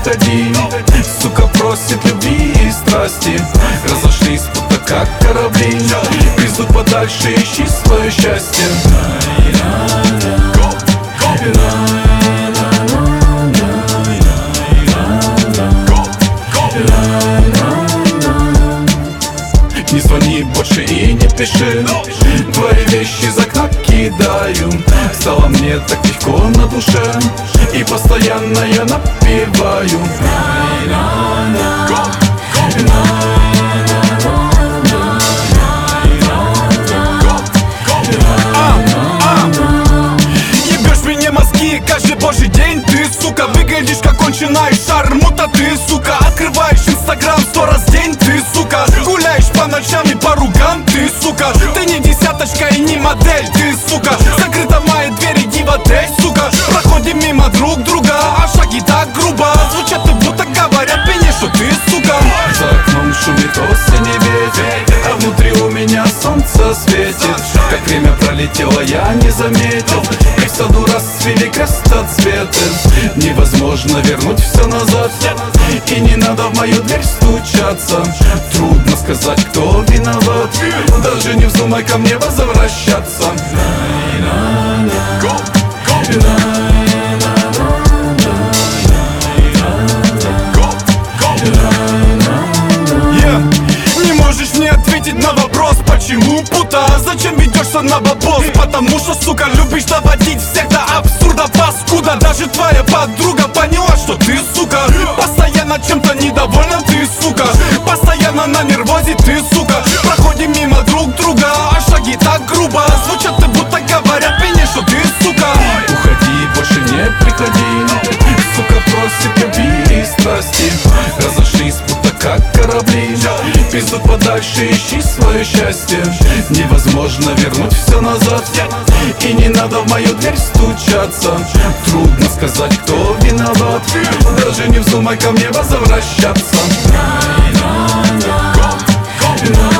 приходи. Сука просит любви и страсти, разошлись будто как корабли. Пиздут подальше, ищи свое счастье. Не звони больше и не пиши, твои вещи за окна кидаю. Стало мне так легко на душе, и постоянно я напеваю. Ебешь мне мозги каждый божий день. Ты, сука, выглядишь как конченая шармута. Ты, сука, открываешь инстаграм 100 раз в день. Ты, сука, гуляешь по ночам и по ругам. Ты, сука, ты не десяточка и не модель. Ты, сука, закрыта моя дверь, иди в отель, сука. Проходим мимо друг друга, а шаги так грубо звучат, и будто говорят мне, что ты, сука. За окном шумит осенний ветер, а внутри у меня солнце светит. Как время пролетело, я не заметил, и в саду расцвели крестоцветы. Невозможно вернуть все назад, и не надо в мою дверь стучаться. Трудно сказать, кто виноват, даже не вздумай ко мне возвращаться. Не можешь мне ответить на вопрос, почему, пута? Зачем ведешься на бабос? Потому что, сука, любишь доводить всех до абсурда, паскуда. Даже твоя подруга поняла, что ты, сука, постоянно чем-то недовольна, ты, сука, постоянно на нервозе, ты, сука. Проходим мимо друг друга, а шаги так грубо звучат, и будто говорят мне, что ты, сука. Уходи, больше не приходи, сука просит любви и страсти, разошлись будто как корабли. Пиздут подальше, ищи свое счастье. Невозможно вернуть все назад, и не надо в мою дверь стучаться. Трудно сказать, кто виноват, даже не вздумай ко мне возвращаться.